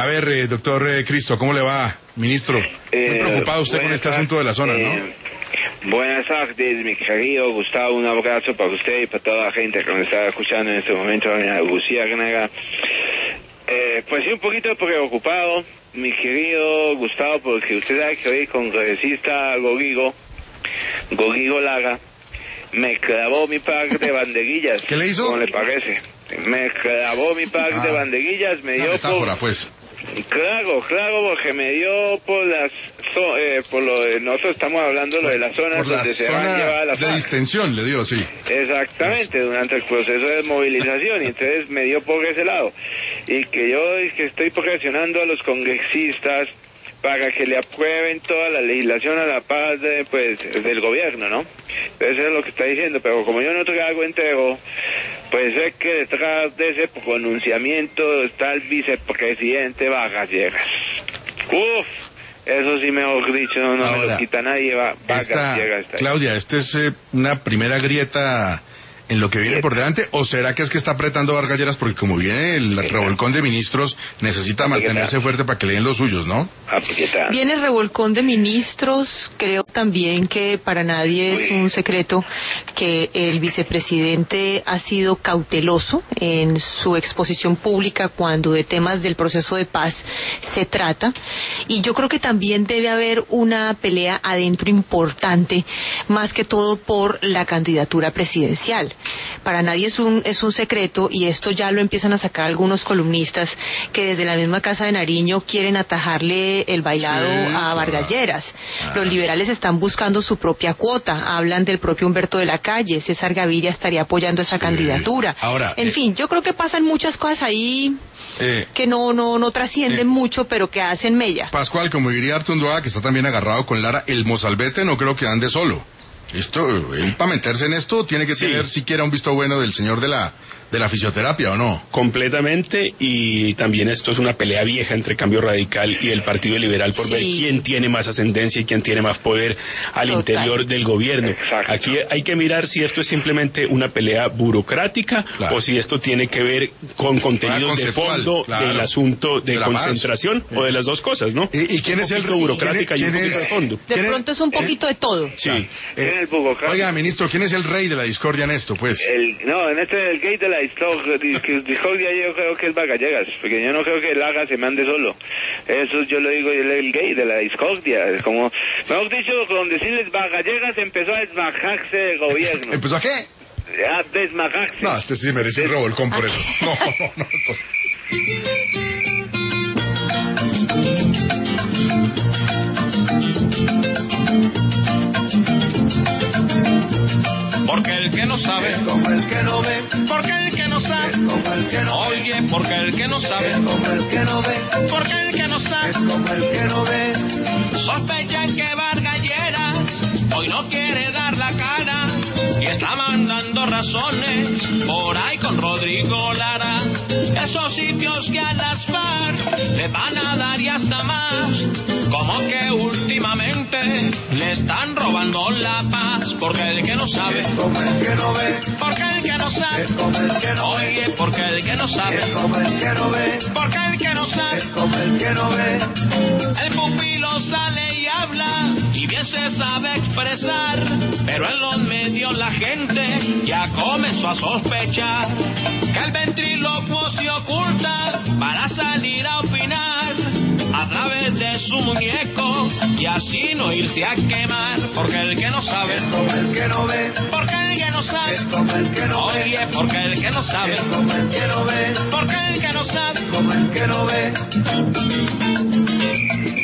A ver, doctor Cristo, ¿cómo le va, ministro? Muy preocupado usted con este asunto de la zona, ¿no? Buenas tardes, mi querido Gustavo, un abrazo para usted y para toda la gente que me está escuchando en este momento en la Luciérnaga. Pues sí, un poquito preocupado, mi querido Gustavo, porque usted sabe que hoy congresista Gorigo Lara me clavó mi pack de banderillas. ¿Qué le hizo? ¿Cómo le parece? Me clavó mi pack de banderillas, me dio metáfora, pues. Claro, porque me dio por las nosotros estamos hablando lo de las zonas donde se van a llevar la FARC. De distensión le dio, sí. Exactamente, durante el proceso de movilización, y entonces me dio por ese lado. Y que yo estoy presionando a los congresistas para que le aprueben toda la legislación a la paz del gobierno, ¿no? Eso es lo que está diciendo, pero como yo no trago entero, pues sé que detrás de ese pronunciamiento está el vicepresidente Vargas Lleras. Uf, eso sí, mejor dicho, no ahora, me lo quita nadie. Vargas Lleras. Claudia, ¿esta es una primera grieta en lo que viene por delante, o será que es que está apretando Vargas Lleras porque como viene el revolcón de ministros necesita mantenerse fuerte para que le den los suyos, ¿no? Viene el revolcón de ministros, creo también que para nadie es un secreto que el vicepresidente ha sido cauteloso en su exposición pública cuando de temas del proceso de paz se trata, y yo creo que también debe haber una pelea adentro importante, más que todo por la candidatura presidencial. Para nadie es un secreto, y esto ya lo empiezan a sacar algunos columnistas, que desde la misma Casa de Nariño quieren atajarle el bailado a Vargas Lleras. Los liberales están buscando su propia cuota, hablan del propio Humberto de la Calle, César Gaviria estaría apoyando esa candidatura. Ahora, en fin, yo creo que pasan muchas cosas ahí que no trascienden mucho, pero que hacen mella. Pascual, como diría Artundoa, que está también agarrado con Lara, el mozalbete no creo que ande solo. Él para meterse en esto tiene que tener siquiera un visto bueno del señor de la fisioterapia, ¿o no? Completamente, y también esto es una pelea vieja entre Cambio Radical y el Partido Liberal por ver quién tiene más ascendencia y quién tiene más poder al interior del gobierno. Exacto. Aquí hay que mirar si esto es simplemente una pelea burocrática o si esto tiene que ver con contenidos de fondo del asunto de concentración o de las dos cosas, ¿no? ¿Y quién es el burocrática y un poquito de fondo? De pronto es un poquito de todo. Sí. Oiga, ministro, ¿quién es el rey de la discordia en esto, pues? El gay de la discordia yo creo que es Vargas Lleras, porque yo no creo que Lara se mande solo. Eso yo lo digo, el gay de la discordia. Es como, mejor dicho, con decirles Vargas Lleras empezó a desmajarse del gobierno. ¿Empezó a qué? A desmajarse. No, este sí merece un revolcón por eso. No. Porque el que no sabe es como el que no ve. Porque el que no sabe es como el que no ve. Oye, porque el que no sabe es como el que no ve. Porque el que no sabe es como el que no ve. Sospecha que Vargas Lleras hoy no quiere dar la cara y está mandando razones por ahí con Rodrigo Lara. Esos sitios que a las FARC le van a dar y hasta más. Como que últimamente le están robando la paz. Porque el que no sabe es como el que no ve. Porque el que no sabe es como el que no ve. Oye, porque el que no sabe es como el que no ve. Porque el que no sabe es como el que no ve. El pupilo sale y habla y bien se sabe expresar, pero en los medios la gente ya comenzó a sospechar que el ventrílocuo se oculta para salir a opinar a través de su muñeco y así no irse a quemar. Porque el que no sabe es como el que no ve. Porque el que no sabe es como el que no ve. Oye, porque el que no sabe es como el que no ve. Porque el que no sabe es como el que no ve.